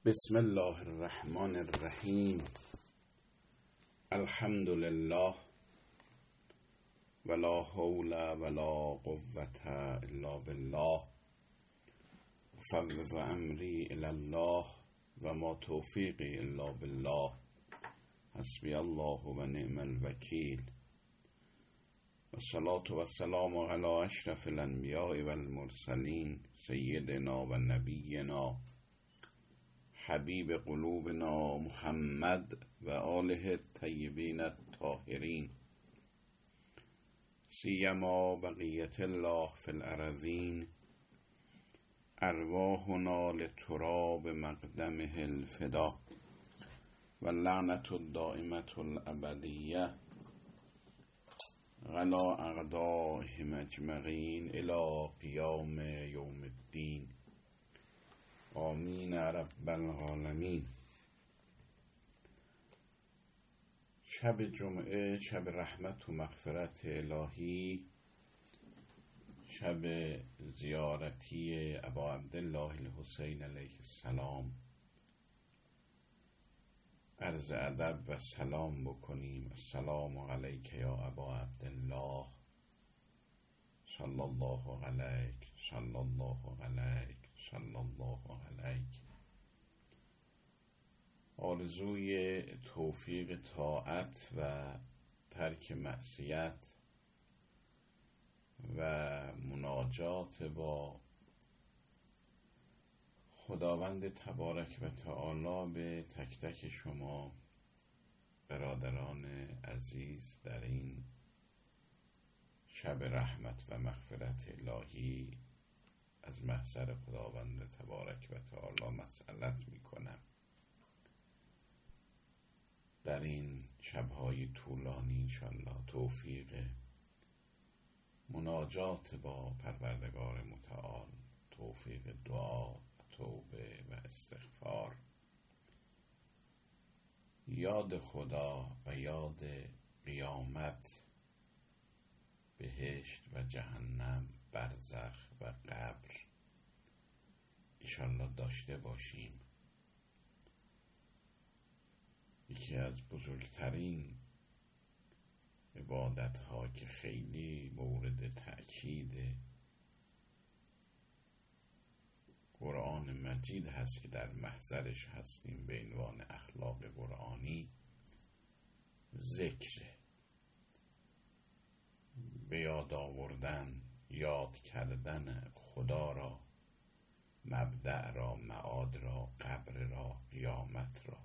بسم الله الرحمن الرحیم. الحمد لله ولا حول ولا قوة الا بالله. فوض امری الی الله و ما توفیقی الا بالله. حسبی الله و نعم الوکیل. والصلاة والسلام علی اشرف الانبیاء والمرسلین سیدنا و نبینا حبیب قلوبنا محمد و آله الطیبین الطاهرین، سیما بقیت الله فی الارضین. ارواحنا لتراب مقدمه الفدا و لعنت الدائمة الابدیه علی اعدائهم اجمعین الی قیام یوم الدین. آمین رب العالمین. شب جمعه شب رحمت و مغفرت الهی، شب زیارتی ابا عبدالله الحسین علیه السلام. عرض ادب و سلام بکنیم. السلام علیک یا ابا عبدالله، صلی الله علیک، صلی الله علیک، صلی الله علیک. آرزوی توفیق طاعت و ترک معصیت و مناجات با خداوند تبارک و تعالی به تک تک شما برادران عزیز در این شب رحمت و مغفرت الهی از محضر خداوند تبارک و تعالی مسئلت می کنم. در این شبهای طولانی انشالله توفیق مناجات با پروردگار متعال، توفیق دعا، توبه و استغفار، یاد خدا و یاد قیامت، بهشت و جهنم، برزخ و قبر انشالله داشته باشیم. یکی از بزرگترین عبادت ها که خیلی مورد تأکید قرآن مجید هست که در محضرش هستیم به عنوان اخلاق قرآنی، ذکر، به یاد آوردن، یاد کردن خدا را، مبدأ را، معاد را، قبر را، قیامت را.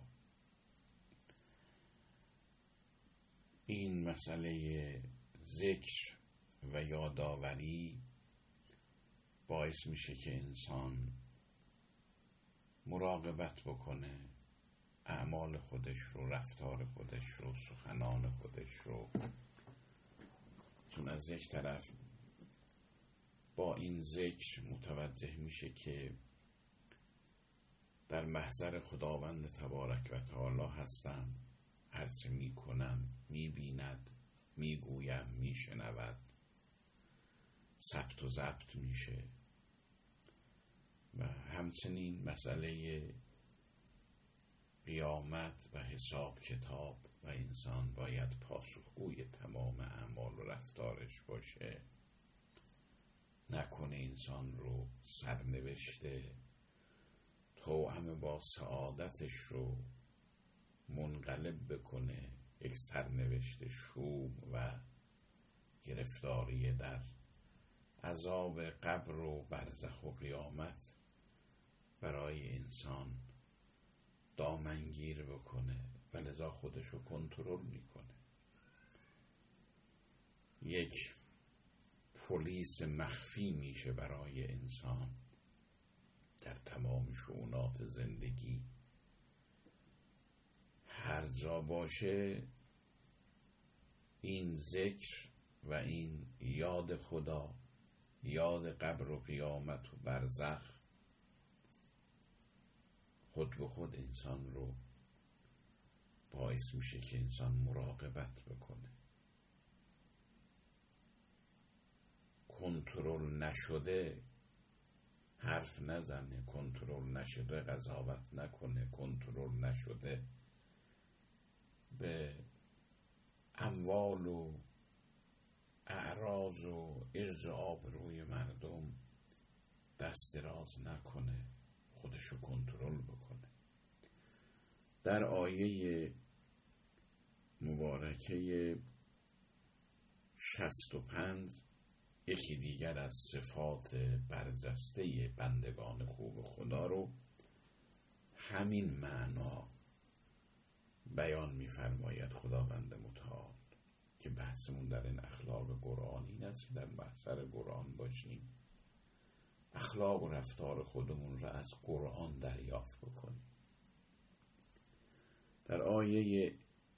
این مسئله ذکر و یادآوری باعث میشه که انسان مراقبت بکنه، اعمال خودش رو، رفتار خودش رو، سخنان خودش رو. چون از یک طرف با این ذکر متوجه میشه که در محضر خداوند تبارک و تعالی هستم، هرچه میکنم میبیند، میگویم میشنود، ثبت و ضبط میشه. و همچنین مسئله قیامت و حساب کتاب و انسان باید پاسخگوی تمام اعمال و رفتارش باشه، نکنه انسان رو سرنوشته توأم با سعادتش رو منقلب بکنه، یک سرنوشت شوم و گرفتاری در عذاب قبر و برزخ و قیامت برای انسان دامنگیر بکنه و لذا خودش رو کنترل میکنه. یک پلیس مخفی میشه برای انسان در تمام شؤونات زندگی. هر جا باشه این ذکر و این یاد خدا، یاد قبر و قیامت و برزخ خود به خود انسان رو باعث میشه که انسان مراقبت بکنه. کنترل نشده حرف نزنه، کنترل نشده قضاوت نکنه، کنترل نشده به اموال و اعراض و عرض آبروی مردم دست دراز نکنه، خودشو کنترل بکنه. در آیه مبارکه 65 یکی دیگر از صفات برجسته بندگان خوب خدا رو همین معنا بیان می‌فرماید خداوند متعال که بحثمون در این اخلاق قرآنی این است که در محضر قرآن باشیم، اخلاق و رفتار خودمون را از قرآن دریافت بکنیم. در آیه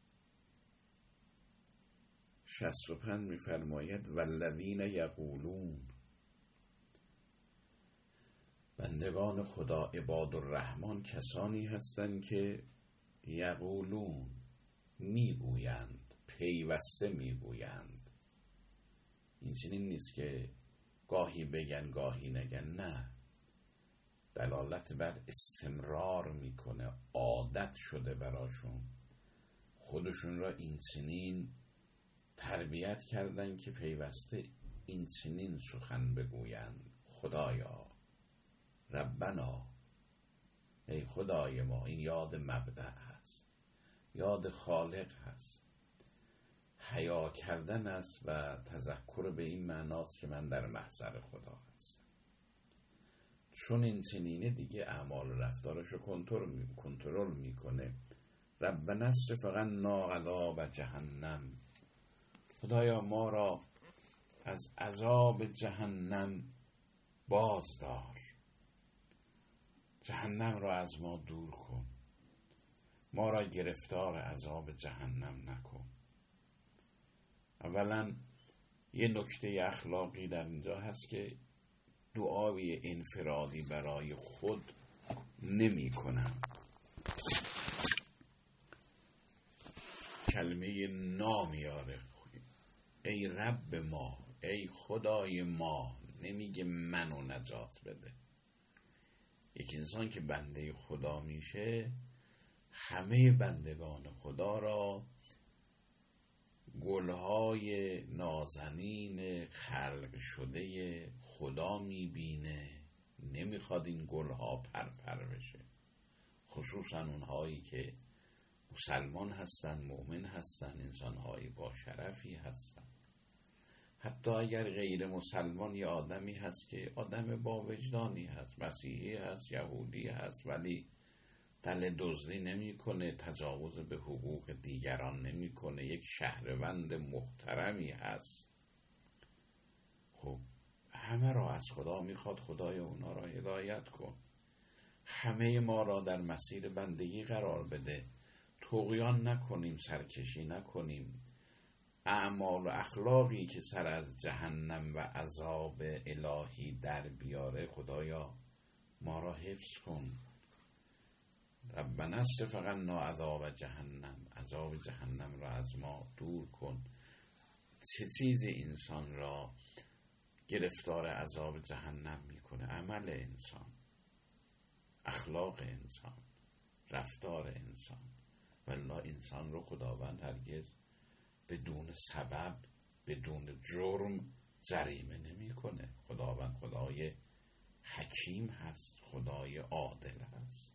65 می‌فرماید والذین یقولون، بندگان خدا عباد الرحمن کسانی هستند که یقولون میگویند، پیوسته میگویند. این چنین نیست که گاهی بگن گاهی نگن، نه، دلالت بر استمرار میکنه، عادت شده براشون، خودشون را این چنین تربیت کردن که پیوسته این چنین سخن بگویند. خدایا، ربنا، ای خدای ما. این یاد مبدأ هست، یاد خالق هست، حیا کردن است و تذکر به این معناست که من در محضر خدا هستم. چون این چنینه دیگه اعمال و رفتارشو کنترل میکنه. ربنا اصرف عنا عذاب جهنم، خدایا ما را از عذاب جهنم بازدار، جهنم را از ما دور کن، ما را گرفتار عذاب جهنم نکن. اولا یه نکته اخلاقی در اینجا هست که دعای انفرادی برای خود نمی کنم، کلمه نامیاره، ای رب ما، ای خدای ما، نمیگه منو نجات بده. یک انسان که بنده خدا میشه همه بندگان خدا را گلهای نازنین خلق شده خدا میبینه، نمیخواد این گلها پرپر بشه، خصوصا اونهایی که مسلمان هستن، مؤمن هستن، انسانهایی با شرفی هستن. حتی اگر غیر مسلمان یه آدمی هست که آدم با وجدانی هست، مسیحی هست، یهودی هست، ولی دل دزدی نمی کنه، تجاوز به حقوق دیگران نمی کنه، یک شهروند محترمی هست، خب همه را از خدا میخواد خدای اونا را هدایت کن، همه ما را در مسیر بندگی قرار بده، طغیان نکنیم، سرکشی نکنیم، اعمال و اخلاقی که سر از جهنم و عذاب الهی در بیاره خدایا ما را حفظ کن. ربنا اصرف عنا عذاب جهنم، عذاب جهنم را از ما دور کن. چه چیزی انسان را گرفتار عذاب جهنم میکنه؟ عمل انسان، اخلاق انسان، رفتار انسان. والله انسان رو خداوند هرگز بدون سبب، بدون جرم جریمه نمی کنه. خداوند خدای حکیم هست، خدای عادل هست.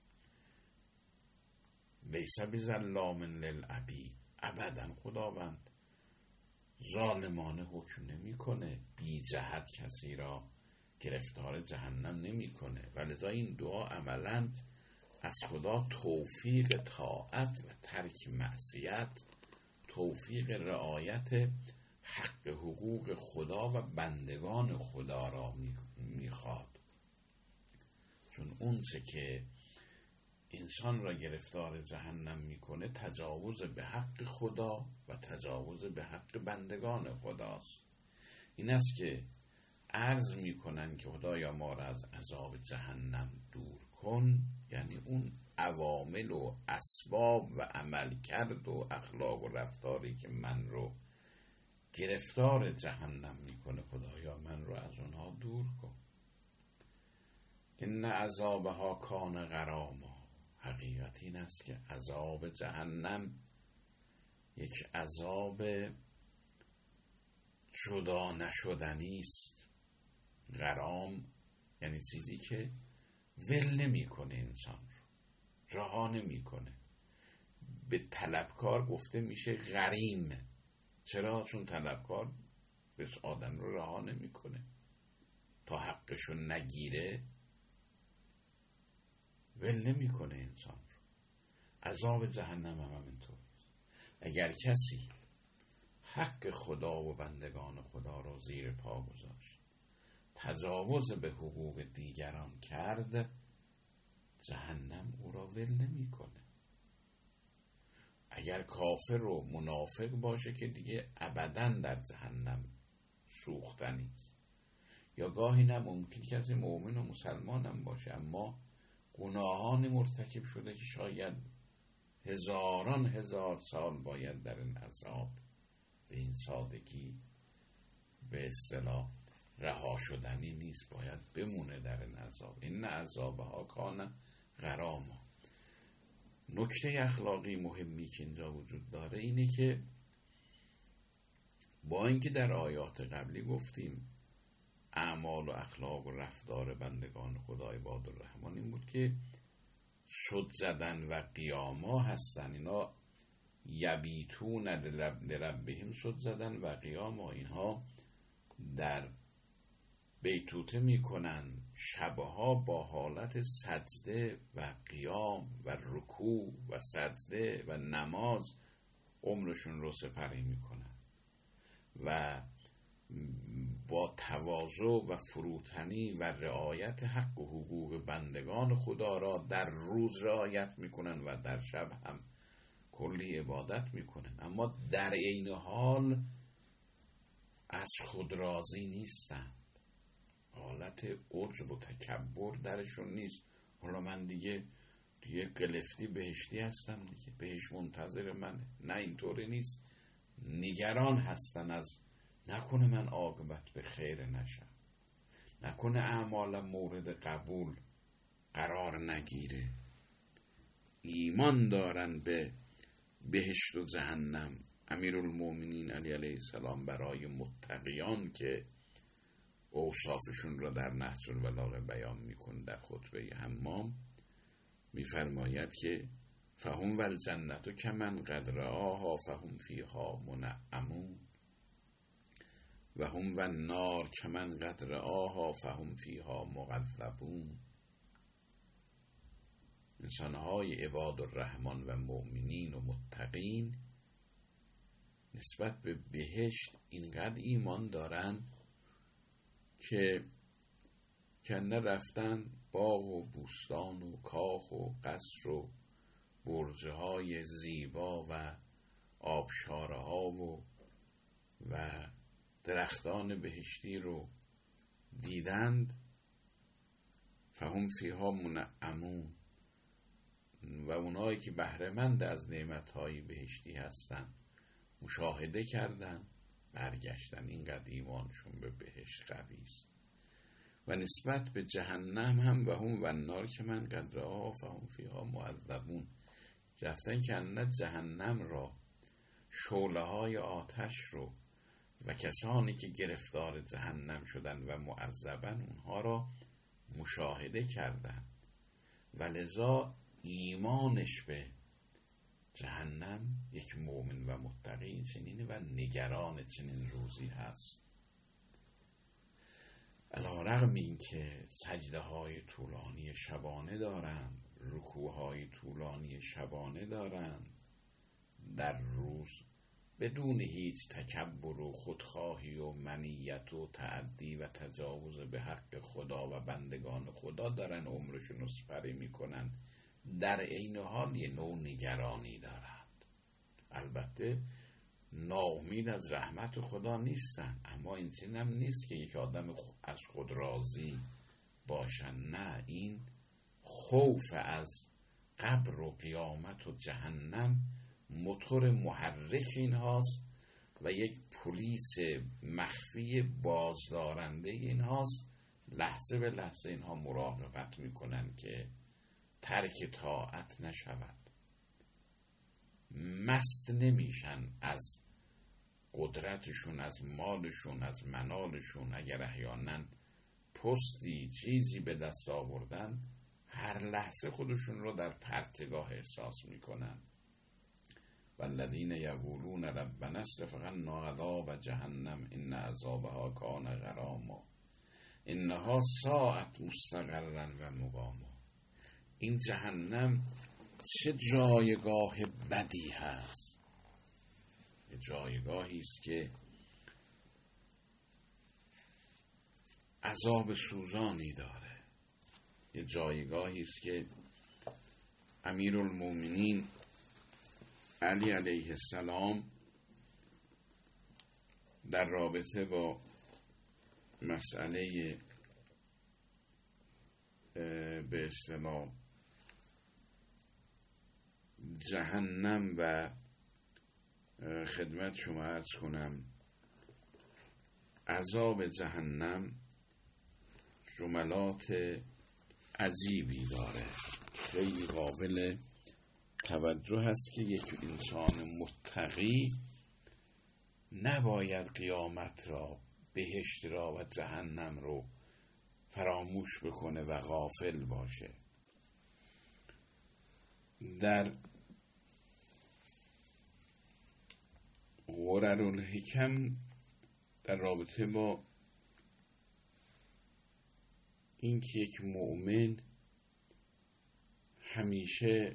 لیس بظلام للعبید، ابدا خداوند ظالمانه حکم نمی کنه، بی جهت کسی را گرفتار جهنم نمی کنه. ولذا این دعا عملاً از خدا توفیق طاعت و ترک معصیت، توفیق رعایت حق حقوق خدا و بندگان خدا را میخواد. چون اون چه که انسان را گرفتار جهنم میکنه تجاوز به حق خدا و تجاوز به حق بندگان خداست. این است که عرض میکنن که خدایا ما را از عذاب جهنم دور کن، یعنی اون عوامل و اسباب و عمل کرد و اخلاق و رفتاری که من رو گرفتار جهنم میکنه خدایا من رو از اونها دور کن. ان عذابها کان غراما. حقیقت این است که عذاب جهنم یک عذاب جدا نشدنی است. غرام یعنی چیزی که ول نمی کنه انسان رو، رها نمی کنه. به طلبکار گفته میشه غریم. چرا؟ چون طلبکار به آدم رو رها نمی کنه، تا حقشو نگیره ول نمی کنه انسان رو. عذاب جهنم هم همینطور. اگر کسی حق خدا و بندگان خدا رو زیر پا گذاشت، تجاوز به حقوق دیگران کرد، جهنم او را ول نمی کنه. اگر کافر و منافق باشه که دیگه ابداً در جهنم سوختنی است. یا گاهی نه ممکن کسی مؤمن و مسلمان هم باشه اما گناهان مرتکب شده که شاید هزاران هزار سال باید در این عذاب به این سادگی به اصطلاح رها شدنی نیست، باید بمونه در این عذاب. این عذابها کان غراما. نکته اخلاقی مهمی که اینجا وجود داره اینه که با اینکه در آیات قبلی گفتیم اعمال و اخلاق و رفتار بندگان خدا عباد الرحمن این بود که شد زدن و قیاما هستن، اینا یبیتون لربهم شد زدن و قیاما، اینها در بیتوته میکنن شبها با حالت سجده و قیام و رکوع و سجده و نماز عمرشون رو سپری میکنن و با تواضع و فروتنی و رعایت حق و حقوق بندگان خدا را در روز رعایت میکنن و در شب هم کلی عبادت میکنن، اما در عین حال از خود راضی نیستن. حالت عجب و تکبر درشون نیست. حالا من دیگه قلفتی بهشتی هستم دیگه، بهش منتظر منه. نه، اینطوری نیست. نگران هستن از نکنه من عاقبت به خیر نشم، نکنه اعمالم مورد قبول قرار نگیره. ایمان دارن به بهشت و جهنم. امیرالمومنین علی علیه السلام برای متقیان که اوصافشون را در نهج البلاغه بیان میکن در خطبه حمام میفرماید که فهم والجنت کمن قد رآها فهم فیها منعمون و هم والنار کمن قد رآها فهم فیها مغذبون. انسانهای عباد الرحمن و مؤمنین و متقین نسبت به بهشت اینقدر ایمان دارن که کنه رفتن باغ و بوستان و کاخ و قصر و برج‌های زیبا و آبشارها و درختان بهشتی رو دیدند، فهم فیها منعمون، و اونایی که بهره‌مند از نعمت‌های بهشتی هستن مشاهده کردن برگشتن. اینقدر ایمانشون به بهشت قوی است. و نسبت به جهنم هم و هم و النار که من قد رآها فهم فیها معذبون، رفتن که ان جهنم را، شعله های آتش رو و کسانی که گرفتار جهنم شدن و معذبن اونها را مشاهده کردن و لذا ایمانش به جهنم یک مؤمن و متقی چنینه و نگران چنین روزی هست. علی رغم این که سجده های طولانی شبانه دارند، رکوع های طولانی شبانه دارند در روز، بدون هیچ تکبر و خودخواهی و منیت و تعدی و تجاوز به حق خدا و بندگان خدا دارن عمرشون رو سپری میکنن، در عین حال یه نوع نگرانی دارند. البته ناامید از رحمت خدا نیستن، اما این چنین هم نیست که یک آدم از خود راضی باشن. نه، این خوف از قبر و قیامت و جهنم موتور محرک این هاست و یک پلیس مخفی بازدارنده این هاست لحظه به لحظه اینها مراقبت میکنن که ترک طاعت نشود. مست نمیشن از قدرتشون، از مالشون، از منالشون. اگر احیانا پستی چیزی به دست آوردن، هر لحظه خودشون رو در پرتگاه احساس میکنن. والذین یقولون ربنا اصرف عنا عذاب جهنم ان عذابها کان غراما انها ساءت مستقرا و مقاما. این جهنم چه جایگاه بدی هست. یه جایگاهی است که عذاب سوزانی داره. یه جایگاهی است که امیرالمومنین علی علیه السلام در رابطه با مسئله به اصطلاح جهنم و خدمت شما عرض کنم عذاب جهنم جملات عجیبی داره. خیلی قابل توجه هست که یک انسان متقی نباید قیامت را، بهشت را و جهنم رو فراموش بکنه و غافل باشه. در غررالحکم در رابطه با این که یک مؤمن همیشه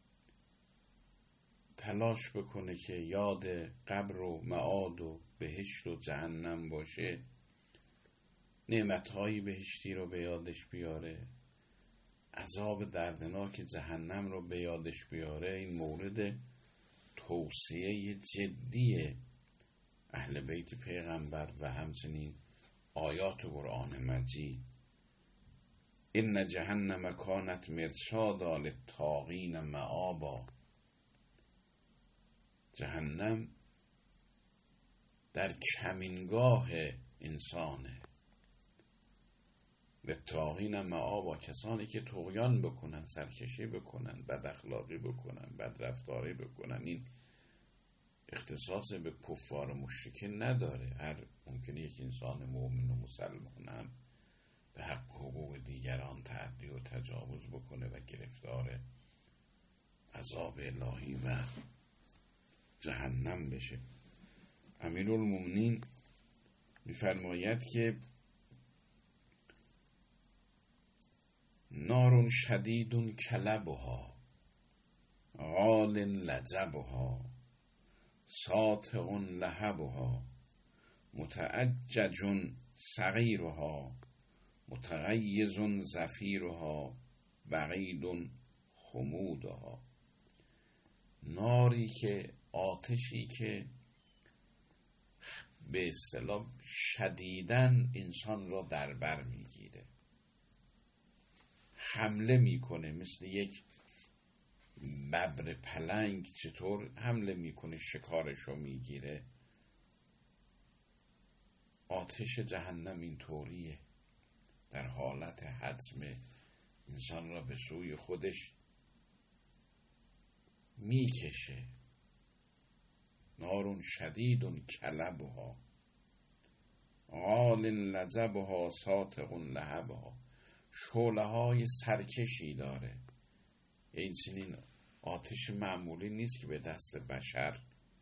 تلاش بکنه که یاد قبر و معاد و بهشت و جهنم باشه، نعمتهای بهشتی رو به یادش بیاره، عذاب دردناک جهنم رو به یادش بیاره. این مورد توصیه جدی اهل بیت پیغمبر و همچنین آیات قرآن مجید. ان جهنم کانت مرصادا للطاغین مآبا. جهنم در کمینگاه انسانه. للطاغین مآبا، کسانی که طغیان بکنن، سرکشی بکنن، بد اخلاقی بکنن، بد رفتاری بکنن. این اختصاص به کفار و مشرکین نداره. هر ممکنه یک انسان مؤمن و مسلمان هم به حق حقوق دیگران تعدی و تجاوز بکنه و گرفتار عذاب الهی و جهنم بشه. امیرالمومنین می‌فرماید که نار شدید کلبها غال لجبها ساطع لهبها متعجج صغیرها متغیظ زفیرها بعید خمودها. ناری که، آتشی که به اصطلاح شدیداً انسان را در بر میگیره، حمله میکنه، مثل یک ببر پلنگ چطور حمله میکنه، شکارش رو میگیره. آتش جهنم این طوریه، در حالت هضم انسان را به سوی خودش میکشه. نار شدید کلبها غال لجبها ساطع لهبها. شعله های سرکشی داره. این چنین آتش معمولی نیست که به دست بشر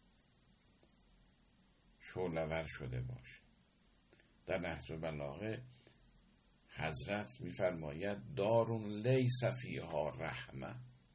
شعله ور شده باشه. در نهج البلاغه حضرت میفرماید دار لیس فیها رحمه.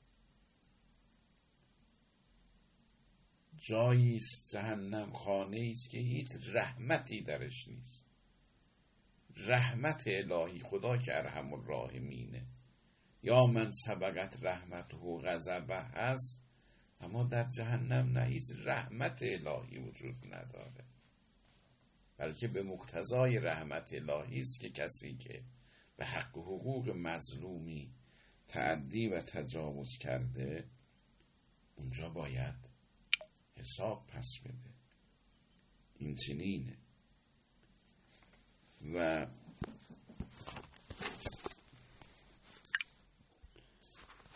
جایی است جهنم، خانه است که هیچ رحمتی درش نیست. رحمت الهی، خدا که ارحم الراحمینه، یا من سبقت رحمته غضبه هست، اما در جهنم نه، هیچ رحمت الهی وجود نداره، بلکه به مقتضای رحمت الهی است که کسی که به حق و حقوق مظلومی تعدی و تجاوز کرده اونجا باید حساب پس بده. این چنینه. و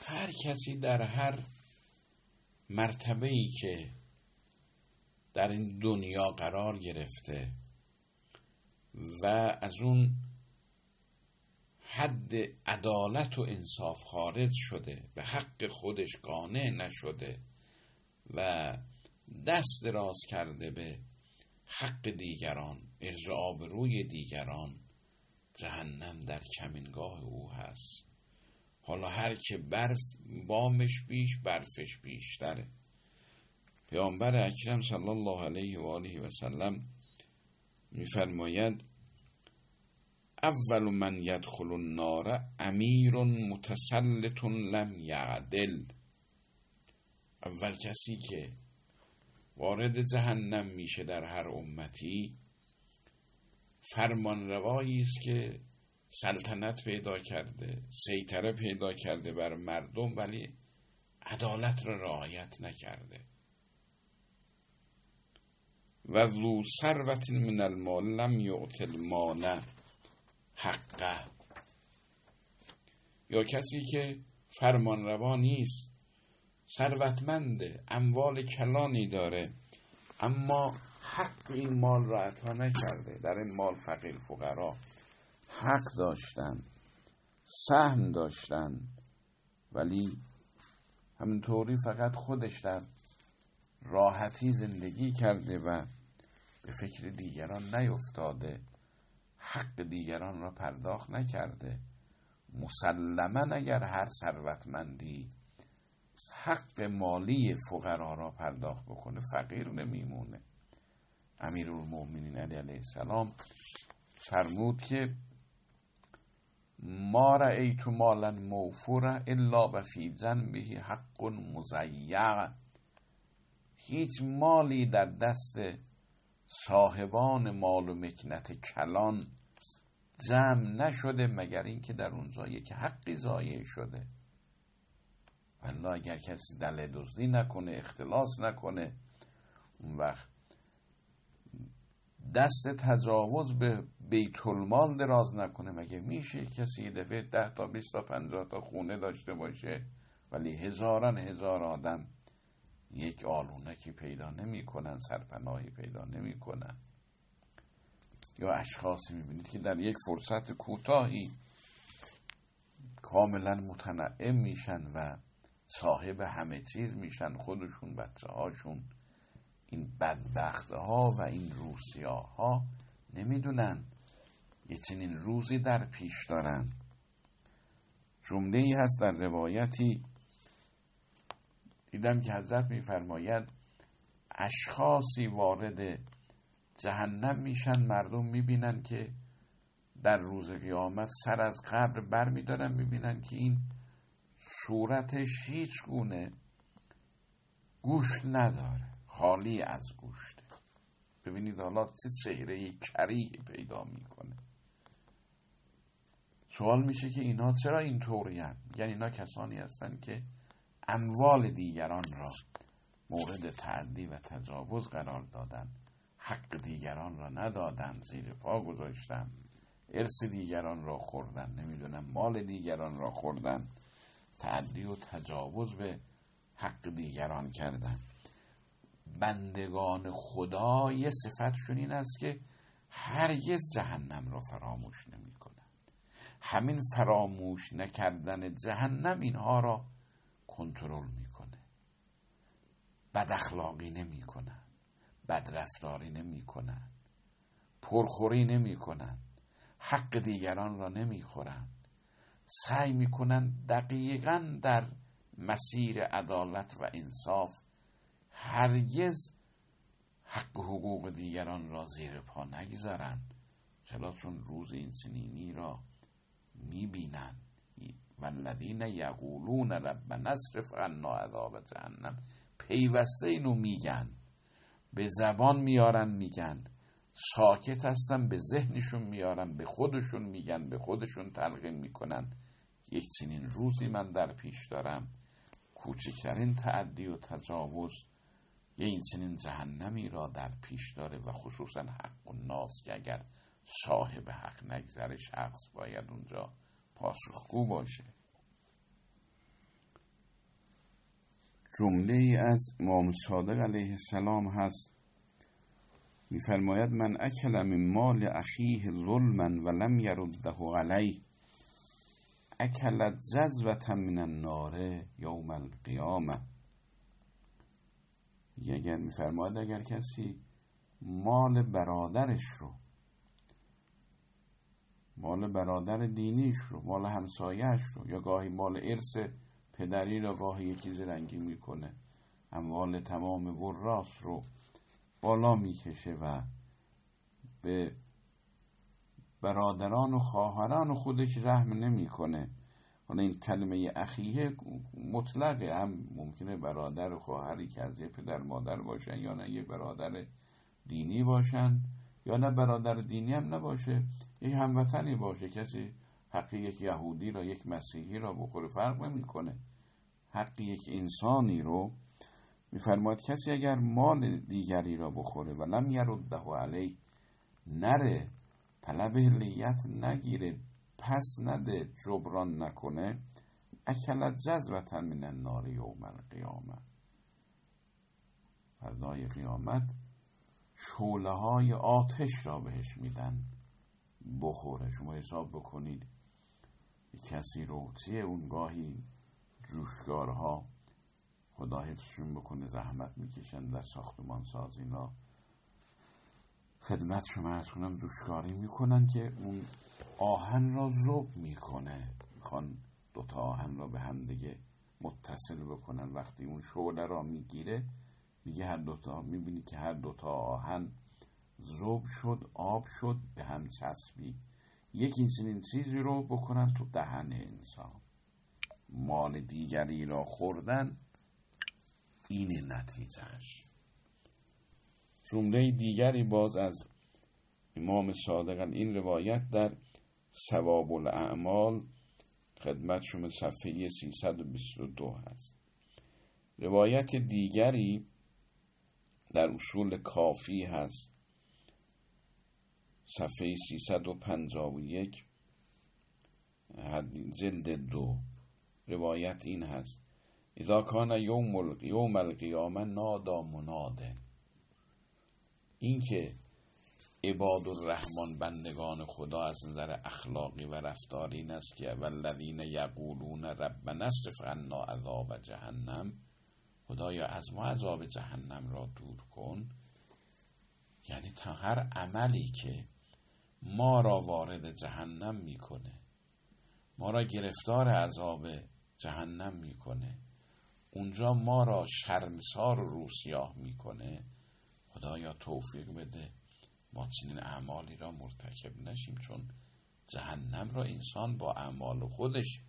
هر کسی در هر مرتبه‌ای که در این دنیا قرار گرفته و از اون حد عدالت و انصاف خارج شده، به حق خودش قانع نشده و دست دراز کرده به حق دیگران، عرض آبروی دیگران، جهنم در کمینگاه او هست. حالا هر که برف بامش بیش، برفش بیشتره. پیامبر اکرم صلی الله علیه و آله و سلم می‌فرماید اول من یدخل النار امیر متسلط لم یعدل. اول کسی که وارد جهنم میشه در هر امتی فرمانروایی است که سلطنت پیدا کرده، سیطره پیدا کرده بر مردم، ولی عدالت را رعایت نکرده. و ذو ثروت من المال لم یؤت المال حقه. یا کسی که فرمانروا نیست، ثروتمنده، اموال کلانی داره، اما حق این مال را عطا نکرده. در این مال فقیر فقرا حق داشتن، سهم داشتن، ولی همینطوری فقط خودش در راحتی زندگی کرده و به فکر دیگران نیفتاده، حق دیگران را پرداخت نکرده. مسلماً اگر هر ثروتمندی حق مالی فقرا را پرداخت بکنه فقیر نمیمونه. امیرالمؤمنین علی علیه السلام فرمود که ما رأیت مالا موفورا الا و فی جنبه حق مضیع. هیچ مالی در دست صاحبان مال و مکنت کلان جمع نشده مگر اینکه در اونجا یک حقی ضایع شده. والله اگر کسی دله دزدی نکنه، اختلاس نکنه، اون وقت دست تجاوز به بیت المال دراز نکنه، مگه میشه کسی یه دفعه 10 تا 20 تا 50 تا خونه داشته باشه ولی هزاران هزار آدم یک آلونکی پیدا نمی کنن، سرپناهی پیدا نمی کنن؟ یا اشخاصی میبینید که در یک فرصت کوتاهی کاملا متنعم میشن و صاحب همه چیز میشن، خودشون، بچه هاشون. این بدبخت ها و این روسیا ها نمیدونن یه چنین روزی در پیش دارن. جمله ای هست در روایتی دیدم که حضرت میفرماید اشخاصی وارد جهنم میشن، مردم میبینن که در روز قیامت سر از قبر بر میدارن، میبینن که این صورتش هیچ گونه گوشت نداره، خالی از گوشت. ببینید حالا چه چهره کریه پیدا میکنه. سوال میشه که اینا چرا اینطوری هستن؟ یعنی اینا کسانی هستن که اموال دیگران را مورد تعدی و تجاوز قرار دادن، حق دیگران را ندادن، زیر پا گذاشتن، ارث دیگران را خوردن، نمیدونم مال دیگران را خوردن، تعدی و تجاوز به حق دیگران کردن. بندگان خدا یه صفتشون این است که هرگز جهنم را فراموش نمی کنن. همین فراموش نکردن جهنم اینها را کنترل میکنه. بد اخلاقی نمی کنن، بد رفتاری نمی کنن، پرخوری نمی کنن، حق دیگران را نمی خورن، سعی می کنن دقیقاً در مسیر عدالت و انصاف هرگز حق و حقوق دیگران را زیر پا نگذارن. چرا؟ چون روز این سنینی را می بینن. والذین یقولون ربنا اصرف عنا عذاب جهنم، پیوسته اینو میگن، به زبان میارن میگن، ساکت هستن، به ذهنشون میارن، به خودشون میگن، به خودشون تلقین میکنن. یک چنین روزی من در پیش دارم، کوچکترین تعدی و تجاوز یه این چنین جهنمی را در پیش داره و خصوصا حق و ناس که اگر صاحب حق نگذره شخص باید اونجا پاسخگو باشه. جمله ای از امام صادق علیه السلام هست، میفرماید من اکل من مال اخیه ظلما ولم یرده علیه اکلت جذوة من النار یوم القیامه. میفرماید اگر کسی مال برادرش رو، مال برادر دینیش رو، مال همسایه‌اش رو، یا گاهی مال ارث پدری رو گاهی یکی زرنگی میکنه، اموال تمام وراث رو بالا میکشه و به برادران و خواهران خودش رحم نمیکنه. حالا این کلمه اخیه مطلقه، هم ممکنه برادر و خواهری که از یه پدر مادر باشن، یا نه یه برادر دینی باشن، یا نه برادر دینی هم نباشه، یک هموطنی باشه. کسی حق یک یهودی را، یک مسیحی را بخوره فرق نمیکنه. حق یک انسانی رو میفرماید کسی اگر مال دیگری را بخوره و لم یرده علیه، نره طلب هلیت نگیره، پس نده، جبران نکنه، اکلت جذوة من النار یوم القیامه، فردای قیامت شعله های آتش را بهش میدن بخوره. شما حساب بکنید کسی رو چیه اون گاهی جوشکارها خدا حفظشون بکنه زحمت میکشن در ساختمان ساز، اینا خدمت شما عرض کنم جوشکاری میکنن که اون آهن را ذوب میکنه، میخوان دوتا آهن را به هم دیگه متصل بکنن. وقتی اون شعله را میگیره میگه هر دوتا، میبینی که هر دوتا آهن ذوب شد، آب شد، به هم چسبی. یکی چنین چیزی رو بکنن تو دهن انسان، مال دیگری را خوردن، اینه نتیجهش. جمله دیگری باز از امام صادق این روایت در ثواب الاعمال خدمت شما صفحه 322 هست. روایت دیگری در اصول کافی هست صفحه 351 جلد 2. روایت این هست اذا کان یوم القیامه نادا مناد، این که عباد الرحمن بندگان خدا از نظر اخلاقی و رفتاری این است که والذین یقولون ربنا اصرف عنا عذاب جهنم، خدایا از ما عذاب جهنم را دور کن. یعنی تا هر عملی که ما را وارد جهنم میکنه، ما را گرفتار عذاب جهنم میکنه، اونجا ما را شرمسار و روسیاه میکنه، خدایا توفیق بده ما چنین اعمالی را مرتکب نشیم. چون جهنم را انسان با اعمال خودش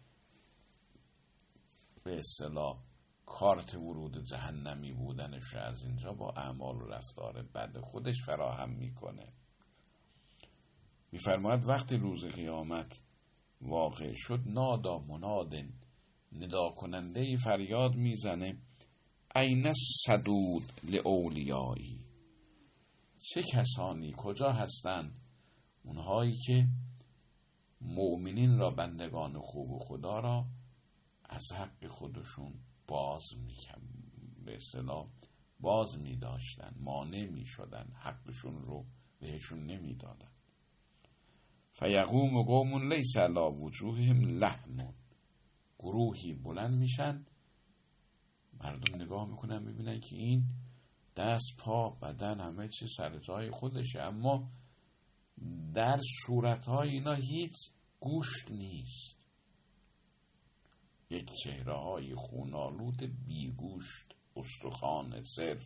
به اصطلاح کارت ورود جهنمی بودنش را از اینجا با اعمال و رفتار بد خودش فراهم میکنه. میفرماید وقتی روز قیامت واقع شد نادا منادن، ندا کننده فریاد میزنه این الصدود لاولیایی، چه کسانی کجا هستند اونهایی که مؤمنین را، بندگان خوب خدا را از حق خودشون به اصطلاح باز می داشتن، مانع می شدن، حقشون رو بهشون نمی دادن. فیقوم قوم لیس علی وجوههم لحم، گروهی بلند میشن، مردم نگاه میکنن میبینن که این دست، پا، بدن همه چی سر جای خودشه، اما در صورتهای اینا هیچ گوشت نیست، یک چهره های خونالود بیگوشت، استخوان صرف.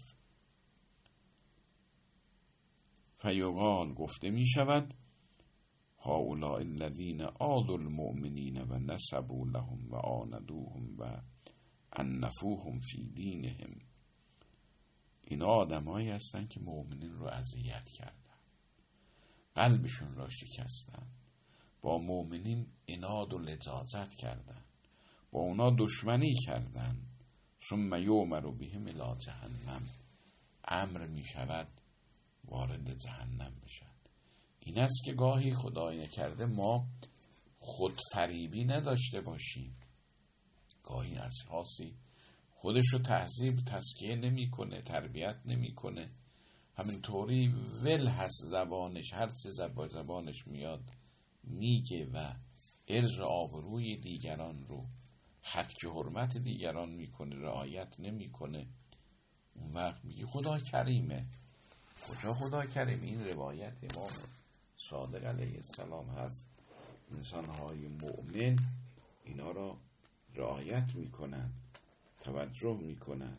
فیقال گفته می شود هؤلاء الذین آذوا المؤمنین و نسبوا لهم و آندوهم و عنفوهم فی دینهم، اینا آدمایی هستن که مؤمنین رو اذیت کردن، قلبشون را شکستن، با مؤمنین عناد و لجاجت کردن، با اونا دشمنی کردن. ثم یؤمر بهم الی جهنم، امر می شود وارد جهنم بشن. این است که گاهی خدای نکرده ما خودفریبی نداشته باشیم، گاهی اشخاصی خودش رو تهذیب تزکیه نمیکنه، تربیت نمیکنه، همینطوری ول هست زبانش، هر چه زبانش میاد میگه و عرض آبروی دیگران رو، حق حرمت دیگران میکنه، رعایت نمیکنه، اون وقت میگه خدا کریمه. خدا کریم. این روایت امام صادق علیه السلام هست. انسانهای مؤمن اینا را رعایت میکنن، توجه میکنن.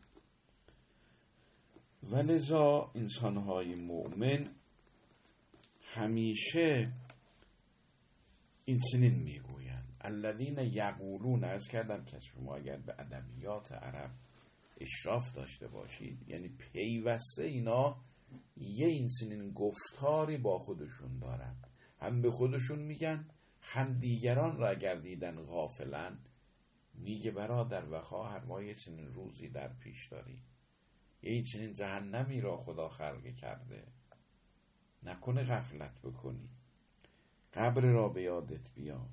ولذا انسانهای مؤمن همیشه این چنین میگویند الذین یقولون. عرض کردم که شما اگر به ادبیات عرب اشراف داشته باشید، یعنی پیوسته اینا یه این چنین گفتاری با خودشون دارن، هم به خودشون میگن، هم دیگران را اگر دیدن غافلن میگه برادر و خواهر ما یه چنین روزی در پیش داریم، یه چنین جهنمی را خدا خلق کرده، نکنه غفلت بکنی، قبر را به یادت بیار.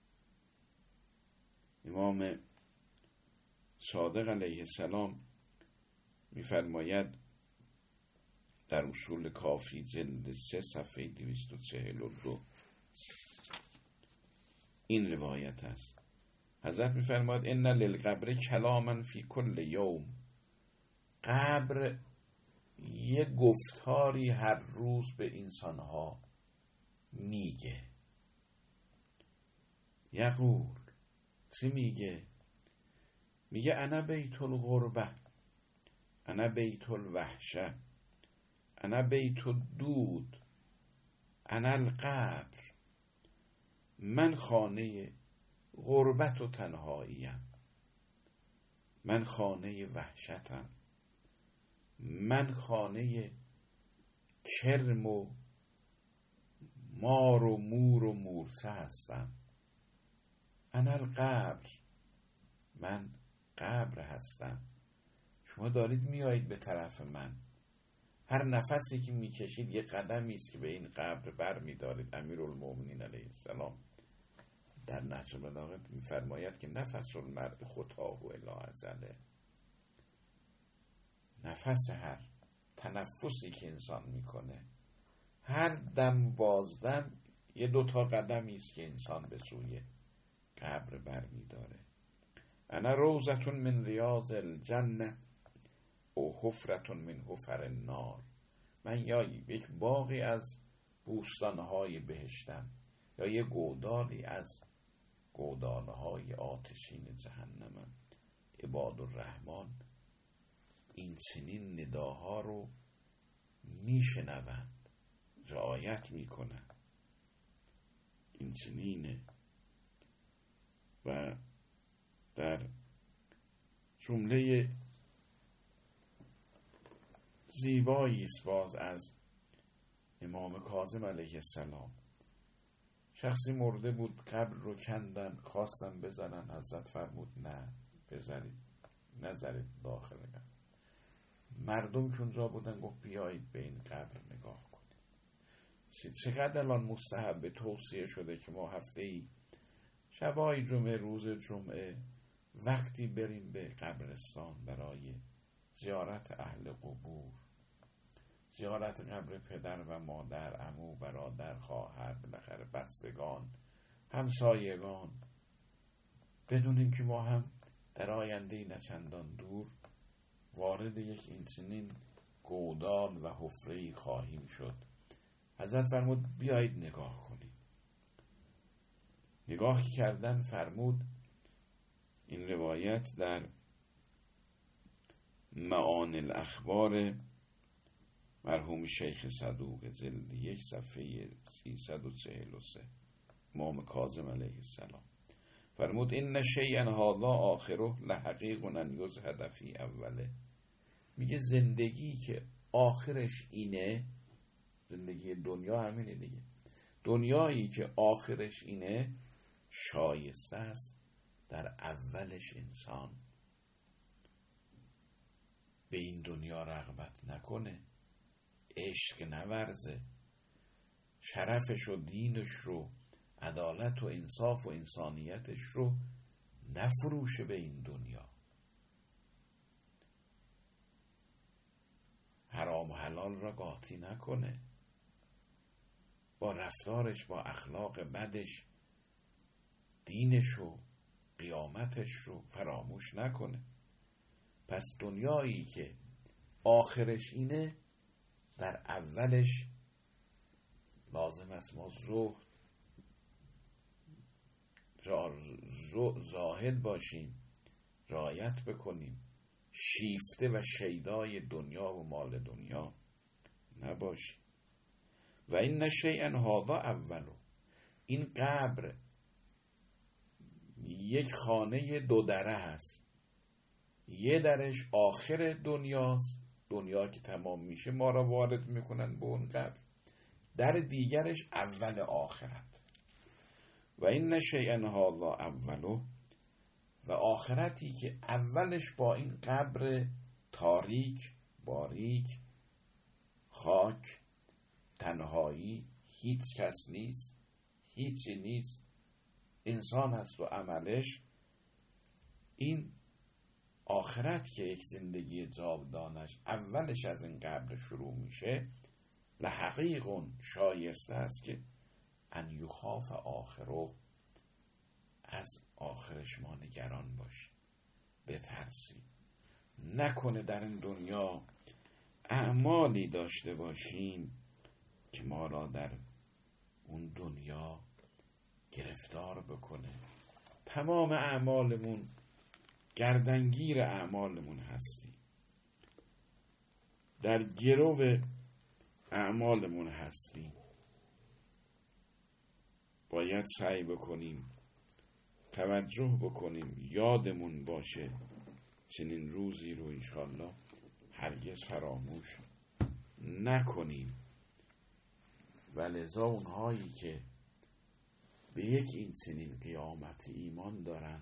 امام صادق علیه السلام میفرماید در اصول کافی جلد 3 صفحه 242 این روایت است. حضرت میفرماید ان للقبر کلاما فی کل یوم. قبر یه گفتاری هر روز به انسانها میگه. یقول، چی میگه؟ میگه انا بیت الغربه، انا بیت الوحشه، انا بیت الدود، انا القبر. من خانه غربت و تنهاییم، من خانه وحشتم، من خانه کرم و مار و مور و مورچه هستم. انا القبر، من قبر هستم. شما دارید میایید به طرف من، هر نفسی که میکشید یه قدمی است که به این قبر بر میدارید. امیرالمومنین علیه السلام در نهج البلاغه میفرماید که نفس المرء خطاه الی اجله. نفس هر تنفسی که انسان میکنه، هر دم بازدم یه 2 قدمی است که انسان به سوی قبر بر میداره. انا روضة من ریاض الجنه او حفرة من حفر النار. من یا یک باغی از بوستانهای بهشتم یا یک گودالی از گودالهای آتشین جهنمم. عباد الرحمن این چنین نداها رو میشنوند، رعایت میکنند. این چنینه. و در جمله زیبایی است باز از امام کاظم علیه السلام، شخصی مرده بود، قبر رو کندن، خواستن بزنن، حضرت فرمود نه بذارید، نذارید داخل قبر. مردم که اونجا بودن گفت بیایید به این قبر نگاه کنید. چقدر الان مستحب توصیه شده که ما هفته‌ای شبای جمعه، روز جمعه وقتی بریم به قبرستان برای زیارت اهل قبور، زیارت قبر پدر و مادر، عمو، برادر، خواهر، بالاخره بستگان، همسایگان، بدونیم که ما هم در آینده نچندان دور وارد یک این چنین گودال و حفره‌ای خواهیم شد. حضرت فرمود بیایید نگاه کنید. نگاهی کردن فرمود. این روایت در معانی الاخبار مرحوم شیخ صدوق جلد 1 صفحه 343 امام کاظم علیه السلام فرمود ان شیئا هذا آخره لحقیق ان یزهد فی اوله. میگه زندگی که آخرش اینه، زندگی دنیا همینه دیگه، دنیایی که آخرش اینه شایسته است در اولش انسان به این دنیا رغبت نکنه، عشق نورزه، شرفش و دینش رو، عدالت و انصاف و انسانیتش رو نفروشه به این دنیا. اعمال را قاطی نکنه، با رفتارش، با اخلاق بدش دینش و قیامتش رو فراموش نکنه. پس دنیایی که آخرش اینه، در اولش لازم است ما زاهد باشیم، رعایت بکنیم، شیفته و شیدای دنیا و مال دنیا نباشیم. و این شیئا هذا اولو، این قبر یک خانه دو دره هست، یه درش آخر دنیاست، دنیا که تمام میشه ما را وارد میکنن به اون قبر، در دیگرش اول آخرت. و این شیئا هذا اولو، و آخرتی که اولش با این قبر تاریک، باریک، خاک، تنهایی، هیچ کس نیست، هیچی نیست، انسان هست و عملش، این آخرت که یک زندگی جاودانش اولش از این قبر شروع میشه، لحقیقون شایسته است که ان یخاف آخرو، از آخرش ما نگران باشیم، بترسیم. نکنه در این دنیا اعمالی داشته باشیم که ما را در اون دنیا گرفتار بکنه، تمام اعمالمون گردنگیر اعمالمون هستیم، در گرو اعمالمون هستیم. باید سعی بکنیم، توجه بکنیم، یادمون باشه چنین روزی رو انشالله هرگز فراموش نکنیم. و لذا اونهایی که به یک این چنین قیامت ایمان دارن،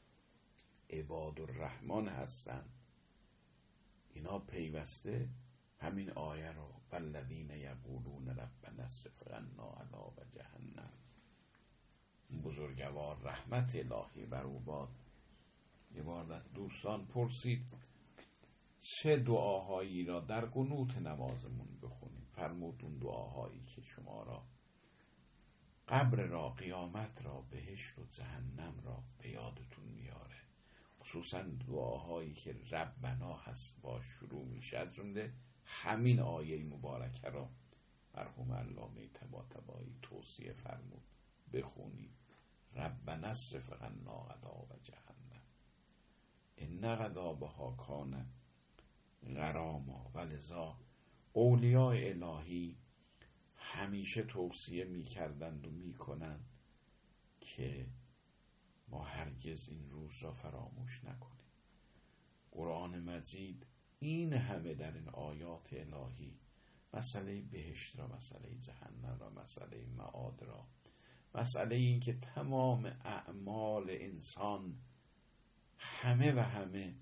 عباد الرحمن هستن، اینا پیوسته همین آیه رو والذین یقولون ربنا اصرف عنا عذاب جهنم، بزرگوار رحمت الهی بر او باد. یه بار دوستان پرسید چه دعاهایی را در قنوت نمازمون بخونیم، فرمود اون دعاهایی که شما را قبر را، قیامت را، بهشت و جهنم را به یادتون میاره، خصوصا دعاهایی که ربنا هست با شروع میشه، از جمله همین آیه مبارکه را مرحوم علامه طباطبایی توصیه فرمود بخونید. ربنا اصرف عنا عذاب جهنم ان عذابها کان غراما. ولذا اولیاء الهی همیشه توصیه میکردند و میکنند که ما هرگز این روز را فراموش نکنیم. قرآن مجید این همه در این آیات الهی مسئله بهشت را، مسئله جهنم را، مسئله معاد را، مسئله این که تمام اعمال انسان همه و همه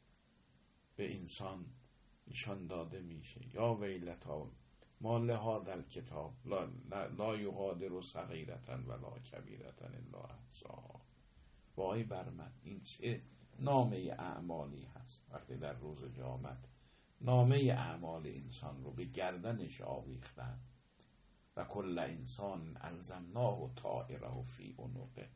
به انسان نشان داده میشه. یا ویلتا ما لهذا الکتاب لا یغادر صغیرة ولا کبیرة الا احصاها. وای بر من، این چه نامه اعمالی هست وقتی در روز قیامت نامه اعمال انسان رو به گردنش آویختن. و کل انسان الزمناه طائره فی عنقه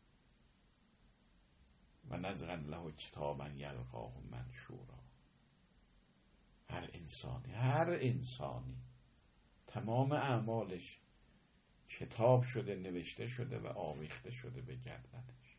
و نزغن له کتابا یلقاه منشورا. هر انسانی تمام اعمالش کتاب شده، نوشته شده و آویخته شده به گردنش.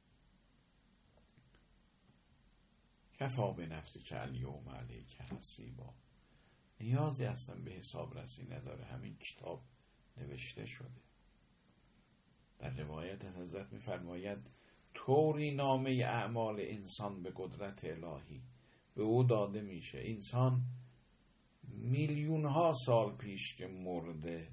کفا به نفسی که الیوم علیک حسیبا، نیازی اصلا به حساب رسی نداره، همین کتاب نوشته شده. در روایت از حضرت می‌فرماید طوری نامه اعمال انسان به قدرت الهی به او داده میشه، انسان میلیون ها سال پیش که مرده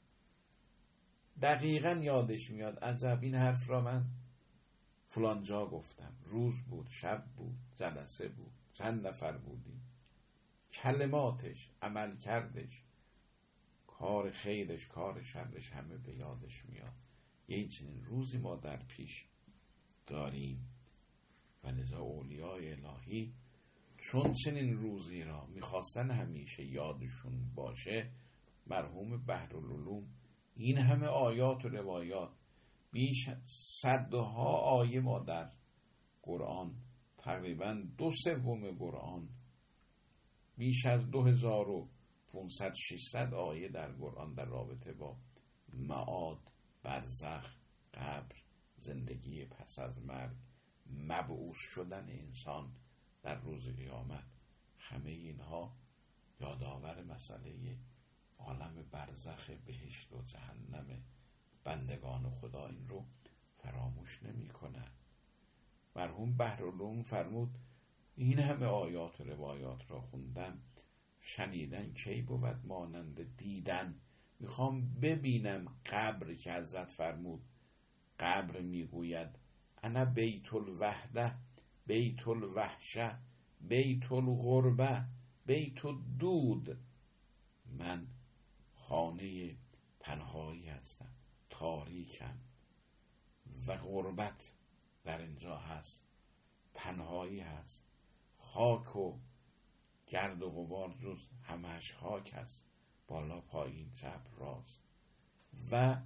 دقیقاً یادش میاد عجب این حرف را من فلان جا گفتم، روز بود، شب بود، جلسه بود، چند نفر بودیم، کلماتش، عمل کردش، کار خیرش، کار شرش همه به یادش میاد. یه چنین روزی ما در پیش داریم. و لذا اولیای الهی چون چنین روزی را میخواستن همیشه یادشون باشه، مرحوم بحرالعلوم این همه آیات و روایات، بیش صدها آیه ما در قرآن، تقریبا 2/3 قرآن، بیش از 2500-600 آیه در قرآن در رابطه با معاد، برزخ، قبر، زندگی پس از مرگ، مبعوث شدن انسان در روز قیامت، همه اینها یادآور مسئله عالم برزخ، بهشت و جهنم. بندگان خدا این رو فراموش نمی کنن. مرحوم بحرالعلوم فرمود این همه آیات و روایات را خوندم، شنیدن کی بود مانند دیدن. میخوام ببینم قبر که حضرت فرمود، قبر میگوید انا بیت الوحده، بیت الوحشه، بیت الغربه، بیت الدود. من خانه تنهایی هستم، تاریکم و غربت در اینجا هست، تنهایی هست، خاک و گرد و غبار جز همش خاک هست، بالا پایین چپ راست. و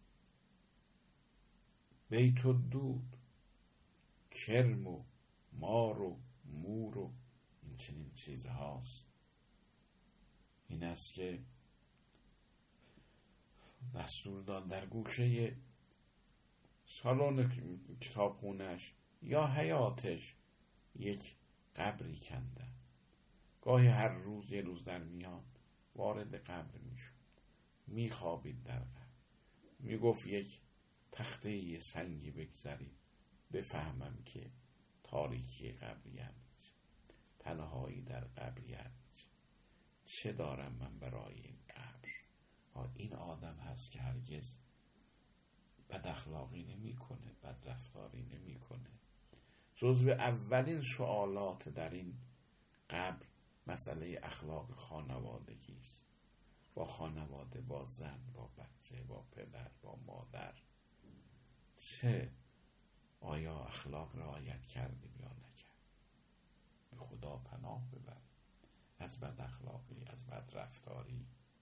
بیت الدود، کرم و مار و مور و این چنین چیزهاست. این است که دستور داد در گوشه سالن کتابخونه‌اش یا حیاتش یک قبری کندن. گاهی هر روز یه روز در میان وارد قبر میشد، میخوابید در قبر، میگفت یک تخته یه سنگی بگذارید بفهمم که تاریکی قبری یعنی چه، تنهایی در قبری یعنی چه دارم من برای این قبر. این آدم هست که هرگز بد اخلاقی نمی کنه، بد رفتاری نمی کنه. جزو اولین سوالات در این قبر مسئله اخلاق خانوادگی است. با خانواده، با زن، با بچه، با پدر، با مادر، چه آیا اخلاق رعایت کردیم یا نکرد؟ به خدا پناه ببر از بد اخلاقی، از بد رفتاری.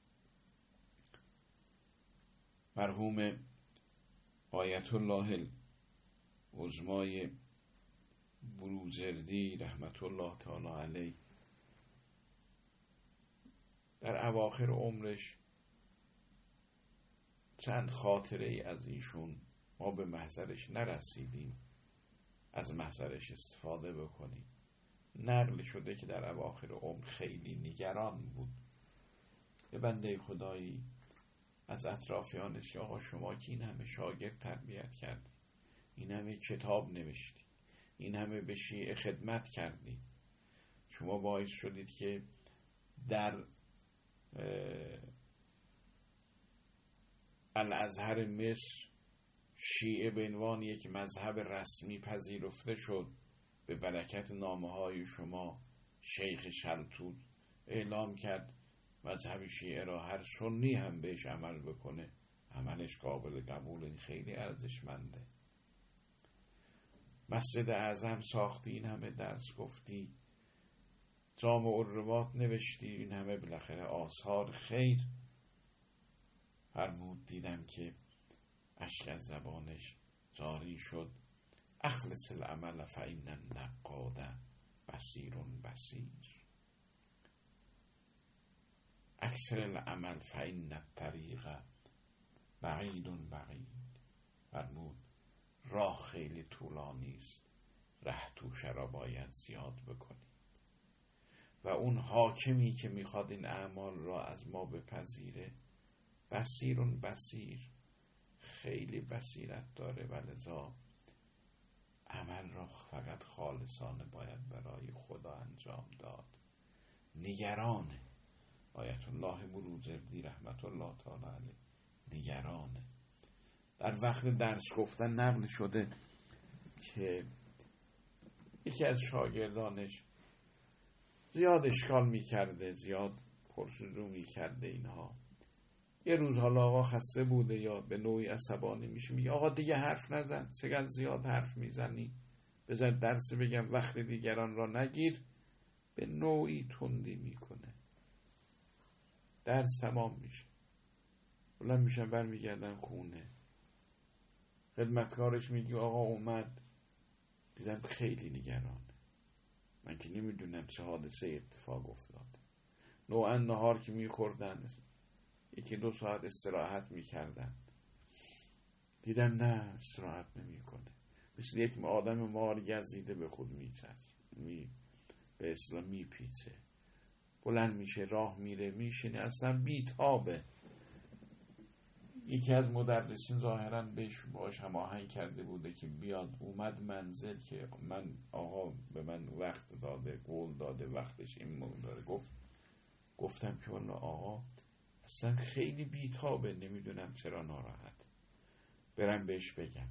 مرحوم آیت الله العظمای بروجردی رحمت الله تعالی علیه در اواخر عمرش چند خاطره ای از ایشون، ما به محضرش نرسیدیم، از محضرش استفاده بکنیم. نقل شده که در اواخر عمر خیلی نگران بود. یه بنده خدایی از اطرافیانش که آقا شما که این همه شاگرد تربیت کردی، این همه کتاب نوشتی، این همه به شیعه خدمت کردی، شما باعث شدید که در الازهر مصر شیعه به عنوان یک مذهب رسمی پذیرفته شد. به برکت نامه‌های شما شیخ شلتوت اعلام کرد مذهب شیعه را هر سنی هم بهش عمل بکنه عملش قابل قبول. این خیلی ارزشمنده. مسجد اعظم ساختی، این همه درس گفتی، جامع الروات نوشتی، این همه بالاخره آثار خیر. فرمود دیدم که اشک از زبانش جاری شد، اخلص العمل فإن النقاد بصیر بصیر، اکثر العمل فإن الطریق بعید بعید. فرمود راه خیلی طولانی است، ره توش را باید زیاد بکنی. و اون حاکمی که میخواد این اعمال را از ما بپذیره بصیر بصیر، خیلی بصیرت داره و لذا عمل را فقط خالصانه باید برای خدا انجام داد. نگرانه. آیت الله بروجردی رحمت الله تعالی علیه نگرانه. در وقت درس گفتن نقل شده که یکی از شاگردانش زیاد اشکال میکرده، زیاد پرسجو میکرده اینها. یه روز حالا آقا خسته بوده یا به نوعی عصبانی میشه، میگه آقا دیگه حرف نزن، چقدر زیاد حرف میزنی، بذار درس بگم، وقت دیگران را نگیر. به نوعی تندی میکنه. درس تمام میشه، بلند میشن برمیگردن خونه. خدمتکارش میگه آقا اومد، دیدم خیلی نگرانه، من که نمیدونم چه حادثه اتفاق افتاد. نوعا نهار که میخوردن 1-2 ساعت استراحت میکردن، دیدم نه استراحت نمیکنه، مثل یک آدم مار گزیده به خود به اصطلاح میپیچه. بلند میشه راه میره میشینه اصلا بیتابه. یکی از مدرسین ظاهرا باش هماهنگ کرده بوده که بیاد، اومد منزل که من آقا به من وقت داده، قول داده وقتش این داره. گفتم که والله آقا اصلا خیلی بیتابه، نمیدونم چرا ناراحت، برم بهش بگم.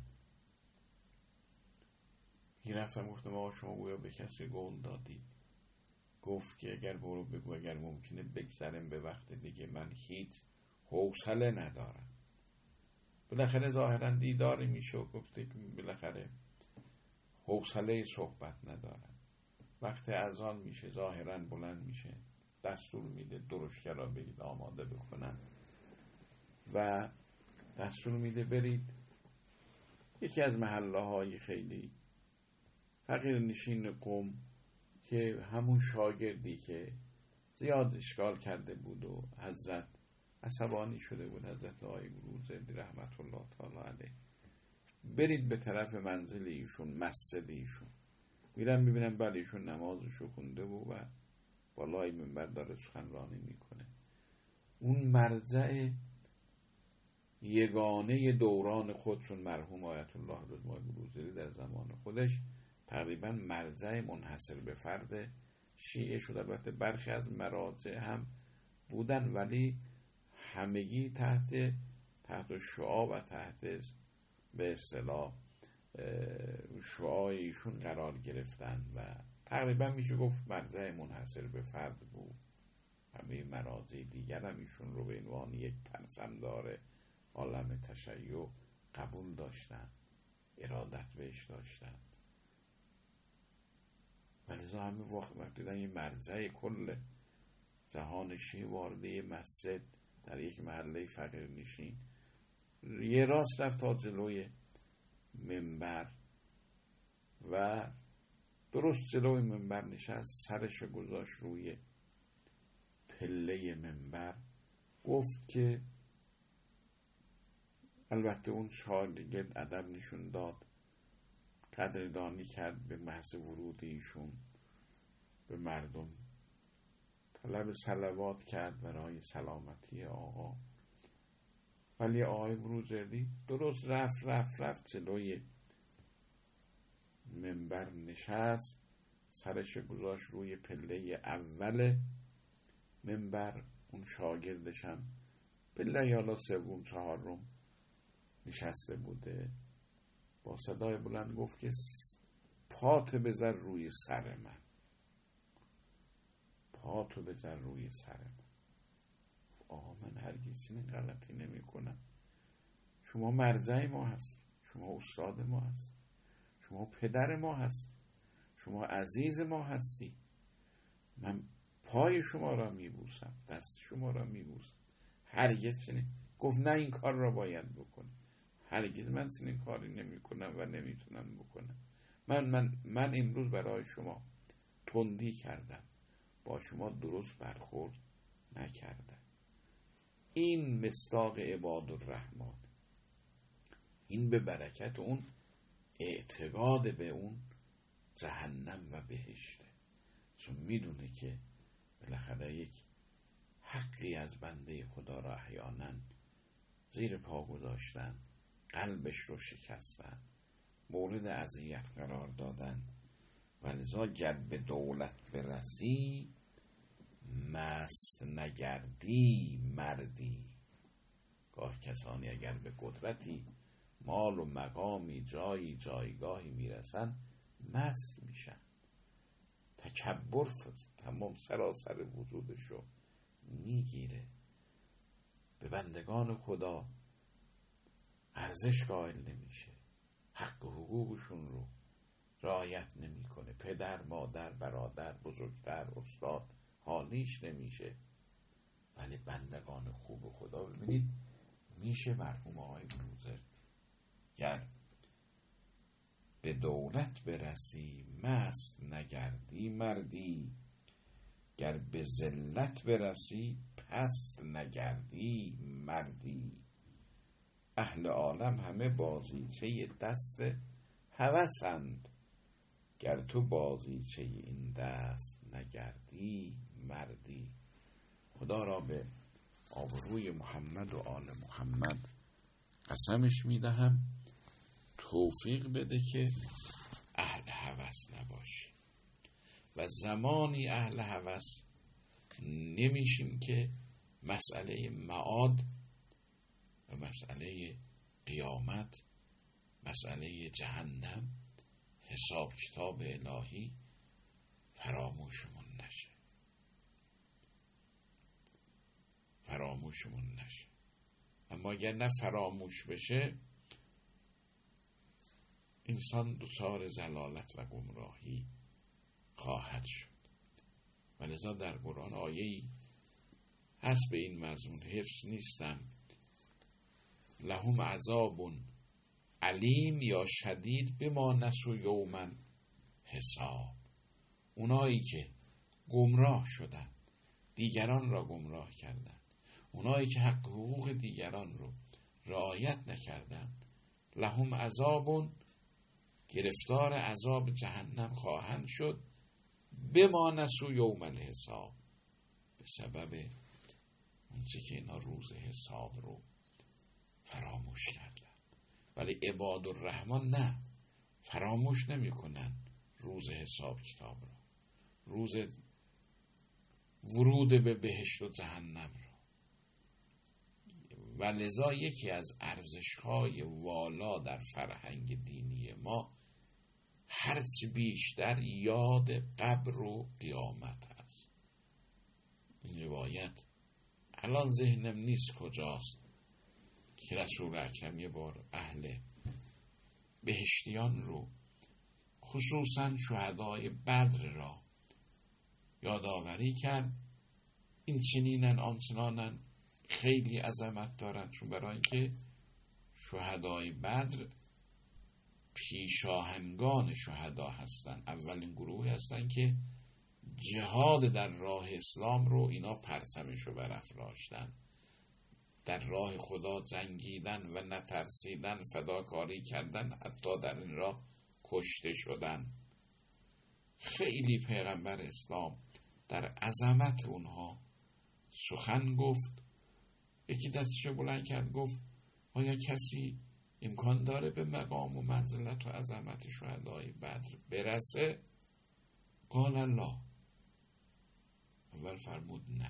رفتم گفتم آقا شما گویا به کسی قول دادید؟ گفت که اگر برو بگو اگر ممکنه بگذارم به وقت دیگه، من هیچ حوصله ندارم. بالاخره ظاهرا دیداری میشه و گفته که بالاخره حوصله صحبت ندارم. وقت اذان میشه ظاهرا بلند میشه، دستور میده درشکرا برید آماده بکنن و دستور میده برید یکی از محله های خیلی فقیر نشین قم که همون شاگردی که زیاد اشکال کرده بود و حضرت عصبانی شده بود، حضرت آقای بروجردی رحمت الله تعالی علیه، برید به طرف منزل ایشون، مسجد ایشون. میرم ببینم بله ایشون نمازشو خونده بود و بالای منبر داره سخنرانی میکنه. اون مرجع یگانه دوران خودشون مرحوم آیت الله رضا بروجردی در زمان خودش تقریبا مرجع منحصر به فرد شیعه شد. البته برخی از مراجع هم بودن ولی همگی تحت شعاع و تحت به اصطلاح شعاع ایشون قرار گرفتن و تقریبا میشه گفت مرجع منحصر به فرد بود. همه مراجع دیگر هم ایشون رو به عنوان یک پرچمدار عالم تشیع قبول داشتن، ارادت بهش داشتن. ولذا همه وقت دیدن یه مرجع کل جهان شیعه وارد مسجد در یک محله فقیر نشین، یه راست رفت تا جلوی منبر و درست جلوی منبر نشست، سرش گذاشت روی پله منبر. گفت که البته اون شاگرد ادب نشون داد، قدردانی کرد به محض ورود ایشون به مردم، طلب صلوات کرد برای سلامتی آقا. ولی آقای بروجردی درست رفت جلوی منبر نشست، سرش گذاشت روی پله اول منبر. اون شاگردشم پله یالا 3-4 نشسته بوده، با صدای بلند گفت که پاتو بذار روی سر من، پاتو بذار روی سر من. آقا من هرگز این غلطی نمی کنم، شما مرجع ما هست، شما استاد ما هست، شما پدر ما هست، شما عزیز ما هستی، من پای شما را میبوسم، دست شما را میبوسم، هرگز چنین. گفت نه این کار را باید بکنی. هرگز من چنین کاری نمی کنم و نمیتونم بکنم. من امروز برای شما تندی کردم، با شما درست برخورد نکردم. این مصداق عباد الرحمن، این به برکت اون اعتقاد به اون جهنم و بهشته، چون میدونه که بالاخره یک حقی از بنده خدا را احیانا زیر پا گذاشتن، قلبش رو شکستن، مورد اذیت قرار دادن. ولذا گر به دولت برسی مست نگردی مردی. گاه کسانی اگر به قدرتی، مال و مقامی، جایگاهی میرسن مست میشن، تکبر تمام سراسر وجودشو میگیره، به بندگان خدا ارزش قائل نمیشه، حق و حقوقشون رو رعایت نمیکنه، پدر، مادر، برادر، بزرگتر استاد حالیش نمیشه. ولی بندگان خوب خدا ببینید میشه مرحوم آقای بروزرد، گر به دولت برسی مست نگردی مردی، گر به ذلت برسی پست نگردی مردی. اهل عالم همه بازیچه دست هوسند، گر تو بازیچه این دست نگردی مردی. خدا را به آبروی محمد و آل محمد قسمش میدهم توفیق بده که اهل هوس نباشی. و زمانی اهل هوس نمیشیم که مسئله معاد و مسئله قیامت، مسئله جهنم، حساب کتاب الهی فراموشمون نشه. اما اگر نه فراموش بشه انسان دچار ضلالت و گمراهی خواهد شد. ولذا در قرآن آیه‌ای هست به این مضمون، حفظ نیستم، لهم عذاب علیم یا شدید بما نسوا یوما حساب. اونایی که گمراه شدن، دیگران را گمراه کردن، اونایی که حق حقوق دیگران رو رعایت نکردن، لهم عذاب، گرفتار عذاب جهنم خواهند شد، بما نسوا یوم الحساب، به سبب اونچه که اینا روز حساب رو فراموش کردن. ولی عباد الرحمن نه، فراموش نمی کنن روز حساب کتاب رو، روز ورود به بهشت و جهنم رو. و لذا یکی از ارزش‌های والا در فرهنگ دینی ما هرچی بیشتر یاد قبر و قیامت هست. این روایت الان ذهنم نیست کجاست که رسول اکرم یه بار اهل بهشتیان رو، خصوصا شهدای بدر را یادآوری کرد. این چنینن آن چنانن، خیلی عظمت دارن، چون برای اینکه شهدای بدر پیشاهنگان شهدا هستن، اولین گروهی هستن که جهاد در راه اسلام رو اینا پرچمش رو برافراشتن، در راه خدا جنگیدن و نترسیدن، فداکاری کردن، حتی در این راه کشته شدن. خیلی پیغمبر اسلام در عظمت اونها سخن گفت. یکی دستشو بلند کرد گفت آیا کسی امکان داره به مقام و منزلت و عظمت شهدای بدر برسه؟ قال الله. اول فرمود نه،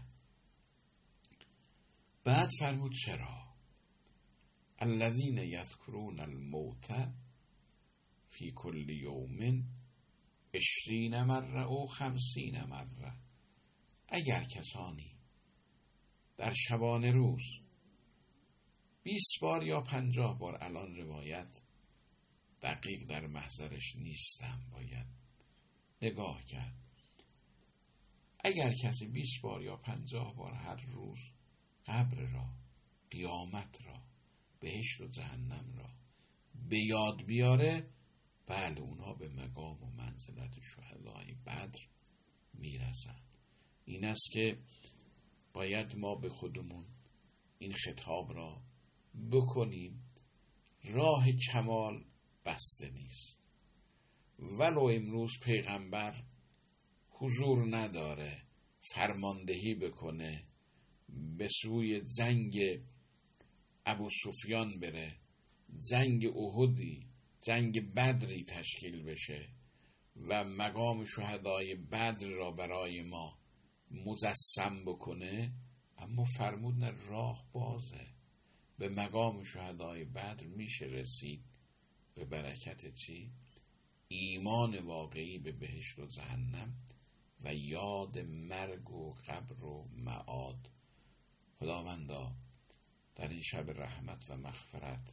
بعد فرمود چرا؟ الذین یذکرون الموت فی کل یوم 20 مره او 50 مره. اگر کسانی در شبانه روز 20 بار یا 50 بار، الان روایت دقیق در محضرش نیستم، باید نگاه کرد، اگر کسی 20 بار یا 50 بار هر روز قبر را، قیامت را، بهشت و جهنم را به یاد بیاره، بله اونها به مقام و منزلت شهدای بدر میرسن. این است که باید ما به خودمون این خطاب را بکنیم. راه کمال بسته نیست. ولو امروز پیغمبر حضور نداره فرماندهی بکنه، به سوی جنگ ابو سفیان بره، جنگ احدی، جنگ بدری تشکیل بشه و مقام شهدای بدر را برای ما مجسم بکنه، اما فرمودن راه بازه. به مقام شهدای بدر میشه رسید به برکت چی؟ ایمان واقعی به بهشت و جهنم و یاد مرگ و قبر و معاد. خداوندا در این شب رحمت و مغفرت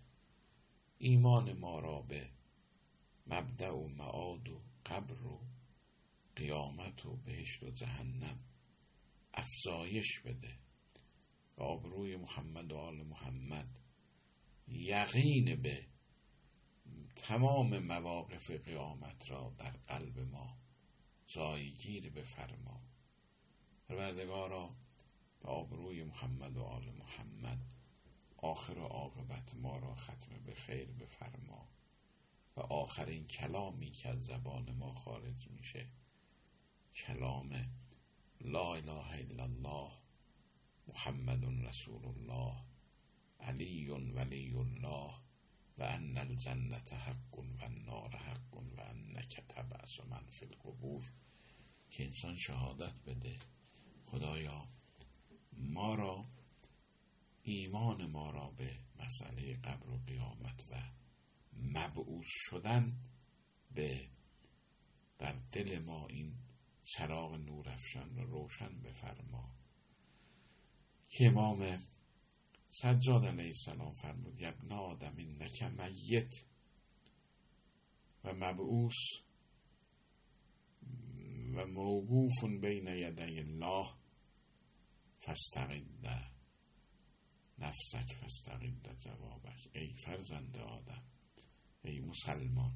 ایمان ما را به مبدأ و معاد و قبر و قیامت و بهشت و جهنم افزایش بده، به آبروی محمد و آل محمد یقین به تمام مواقف قیامت را در قلب ما جایگیر بفرما. پروردگارا به آبروی محمد و آل محمد آخر و عاقبت ما را ختم به خیر بفرما و آخرین کلامی که از زبان ما خارج میشه کلام لا اله الا الله محمد رسول الله علی ولی الله و ان الجنت حق و النار حق و انک تبعث من فی القبور، که انسان شهادت بده خدایا ما را، ایمان ما را به مسئله قبر و قیامت و مبعوث شدن به در دل ما این چراغ نورافشان را روشن بفرما، که امام سجاد علیه السلام فرمود یا ابن آدم انک میت و مبعوث و موقوف بین یدی الله فاستعد نفسک فاستعد جوابک. ای فرزند آدم، ای مسلمان،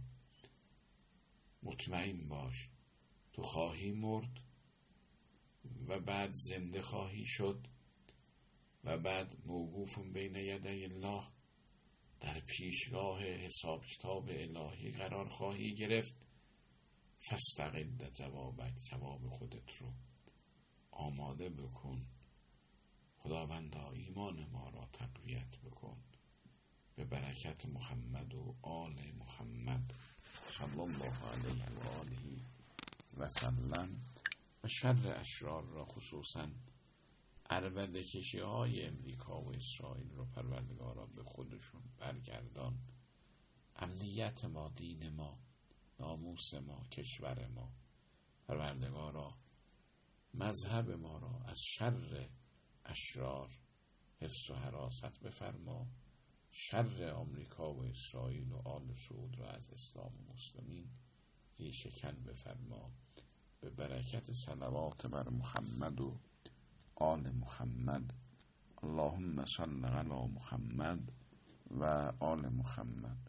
مطمئن باش تو خواهی مرد و بعد زنده خواهی شد و بعد موقوف بین یدی الله در پیشگاه حساب کتاب الهی قرار خواهی گرفت. فاستعد جوابک، جواب خودت رو آماده بکن. خداوندا ایمان ما را تقویت بکن به برکت محمد و آل محمد صلی الله علیه و آله و سلم. و شر اشرار را خصوصا عربده کشی های امریکا و اسرائیل رو پروردگارا به خودشون برگردان. امنیت ما، دین ما، ناموس ما، کشور ما، پروردگارا مذهب ما را از شر اشرار حفظ و حراست بفرما. شر آمریکا و اسرائیل و آل سعود را از اسلام و مسلمین ریشه کن بفرما به برکت صلوات بر محمد و آل محمد. اللهم صل علی محمد و آل محمد.